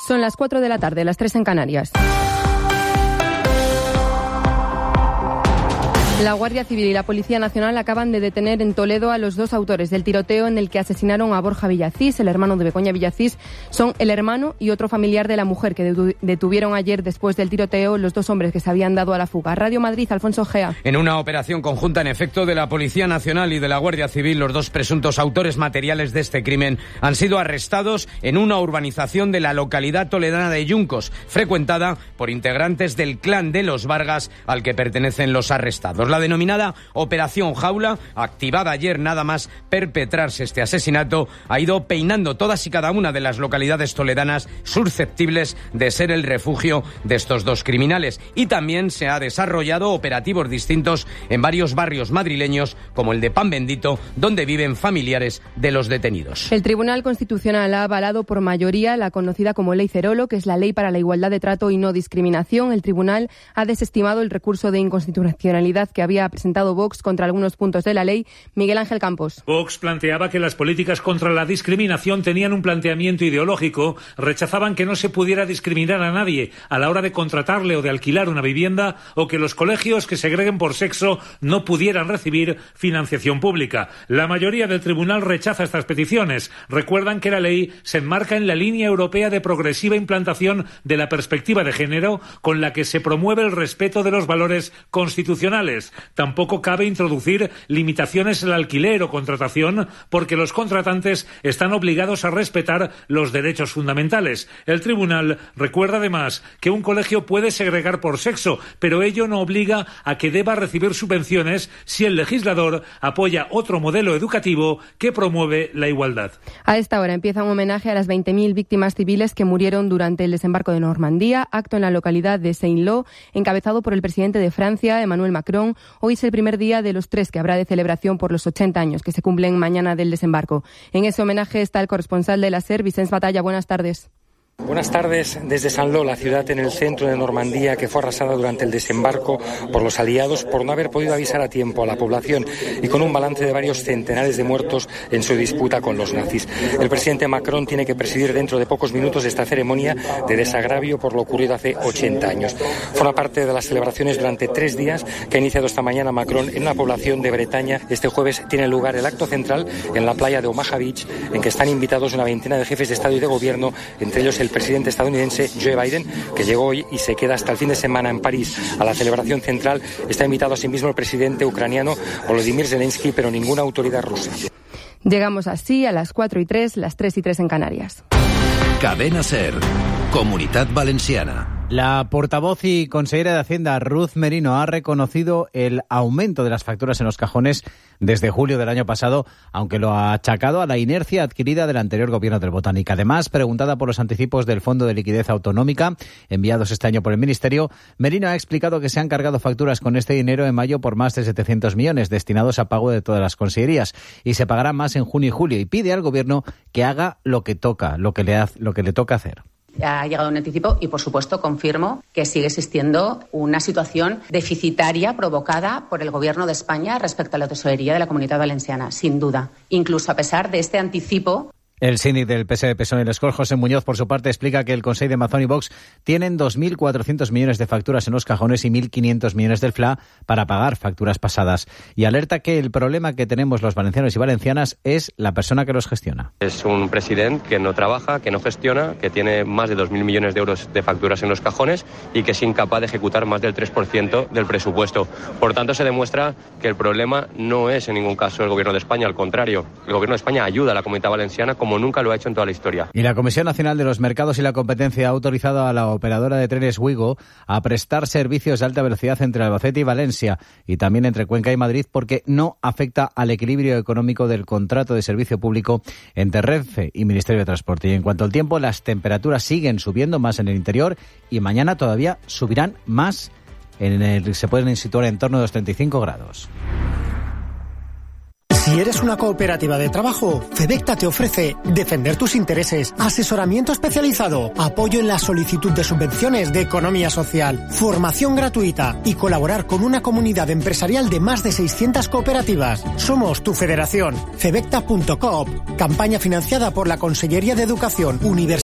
Son las 4 de la tarde, las 3 en Canarias. La Guardia Civil y la Policía Nacional acaban de detener en Toledo a los 2 autores del tiroteo en el que asesinaron a Borja Villacís, el hermano de Begoña Villacís. Son el hermano y otro familiar de la mujer que detuvieron ayer después del tiroteo los 2 hombres que se habían dado a la fuga. Radio Madrid, Alfonso Gea. En una operación conjunta, en efecto, de la Policía Nacional y de la Guardia Civil, los 2 presuntos autores materiales de este crimen han sido arrestados en una urbanización de la localidad toledana de Yuncos, frecuentada por integrantes del clan de los Vargas al que pertenecen los arrestados. La denominada Operación Jaula, activada ayer nada más perpetrarse este asesinato, ha ido peinando todas y cada una de las localidades toledanas susceptibles de ser el refugio de estos 2 criminales. Y también se ha desarrollado operativos distintos en varios barrios madrileños, como el de Pan Bendito, donde viven familiares de los detenidos. El Tribunal Constitucional ha avalado por mayoría la conocida como Ley Cerolo, que es la ley para la igualdad de trato y no discriminación. El tribunal ha desestimado el recurso de inconstitucionalidad que había presentado Vox contra algunos puntos de la ley. Miguel Ángel Campos. Vox planteaba que las políticas contra la discriminación tenían un planteamiento ideológico, rechazaban que no se pudiera discriminar a nadie a la hora de contratarle o de alquilar una vivienda, o que los colegios que segreguen por sexo no pudieran recibir financiación pública. La mayoría del tribunal rechaza estas peticiones. Recuerdan que la ley se enmarca en la línea europea de progresiva implantación de la perspectiva de género, con la que se promueve el respeto de los valores constitucionales. Tampoco cabe introducir limitaciones al alquiler o contratación, porque los contratantes están obligados a respetar los derechos fundamentales. El tribunal recuerda además que un colegio puede segregar por sexo, pero ello no obliga a que deba recibir subvenciones si el legislador apoya otro modelo educativo que promueve la igualdad. A esta hora empieza un homenaje a las 20.000 víctimas civiles que murieron durante el desembarco de Normandía, acto en la localidad de Saint-Lô, encabezado por el presidente de Francia, Emmanuel Macron. Hoy es el primer día de los 3 que habrá de celebración por los 80 años que se cumplen mañana del desembarco. En ese homenaje está el corresponsal de la SER, Vicens Batalla. Buenas tardes. Buenas tardes desde Saint-Lô, la ciudad en el centro de Normandía que fue arrasada durante el desembarco por los aliados por no haber podido avisar a tiempo a la población y con un balance de varios centenares de muertos en su disputa con los nazis. El presidente Macron tiene que presidir dentro de pocos minutos esta ceremonia de desagravio por lo ocurrido hace 80 años. Forma parte de las celebraciones durante 3 días que ha iniciado esta mañana Macron en una población de Bretaña. Este jueves tiene lugar el acto central en la playa de Omaha Beach, en que están invitados una veintena de jefes de Estado y de Gobierno, entre ellos el presidente estadounidense Joe Biden, que llegó hoy y se queda hasta el fin de semana en París. A la celebración central está invitado asimismo el presidente ucraniano Volodymyr Zelensky, pero ninguna autoridad rusa. Llegamos así a las 4:03, las 3:03 en Canarias. Cadena SER, Comunitat Valenciana. La portavoz y consejera de Hacienda, Ruth Merino, ha reconocido el aumento de las facturas en los cajones desde julio del año pasado, aunque lo ha achacado a la inercia adquirida del anterior gobierno del Botánica. Además, preguntada por los anticipos del Fondo de Liquidez Autonómica, enviados este año por el Ministerio, Merino ha explicado que se han cargado facturas con este dinero en mayo por más de 700 millones destinados a pago de todas las consellerías, y se pagará más en junio y julio, y pide al Gobierno que haga lo que le toca hacer. Ha llegado un anticipo y, por supuesto, confirmo que sigue existiendo una situación deficitaria provocada por el Gobierno de España respecto a la tesorería de la Comunidad Valenciana, sin duda. Incluso a pesar de este anticipo. El síndic del PSOE en el Escort, José Muñoz, por su parte, explica que el Consell de Mazón y Vox tienen 2.400 millones de facturas en los cajones y 1.500 millones del FLA para pagar facturas pasadas. Y alerta que el problema que tenemos los valencianos y valencianas es la persona que los gestiona. Es un presidente que no trabaja, que no gestiona, que tiene más de 2.000 millones de euros de facturas en los cajones y que es incapaz de ejecutar más del 3% del presupuesto. Por tanto, se demuestra que el problema no es en ningún caso el Gobierno de España, al contrario. El Gobierno de España ayuda a la Comunidad Valenciana como nunca lo ha hecho en toda la historia. Y la Comisión Nacional de los Mercados y la Competencia ha autorizado a la operadora de trenes Ouigo a prestar servicios de alta velocidad entre Albacete y Valencia y también entre Cuenca y Madrid, porque no afecta al equilibrio económico del contrato de servicio público entre Renfe y Ministerio de Transporte. Y en cuanto al tiempo, las temperaturas siguen subiendo más en el interior y mañana todavía subirán más. Se pueden situar en torno a los 35 grados. Si eres una cooperativa de trabajo, Fedecta te ofrece defender tus intereses, asesoramiento especializado, apoyo en la solicitud de subvenciones de economía social, formación gratuita y colaborar con una comunidad empresarial de más de 600 cooperativas. Somos tu federación. Fedecta.coop, campaña financiada por la Consellería de Educación, Universidad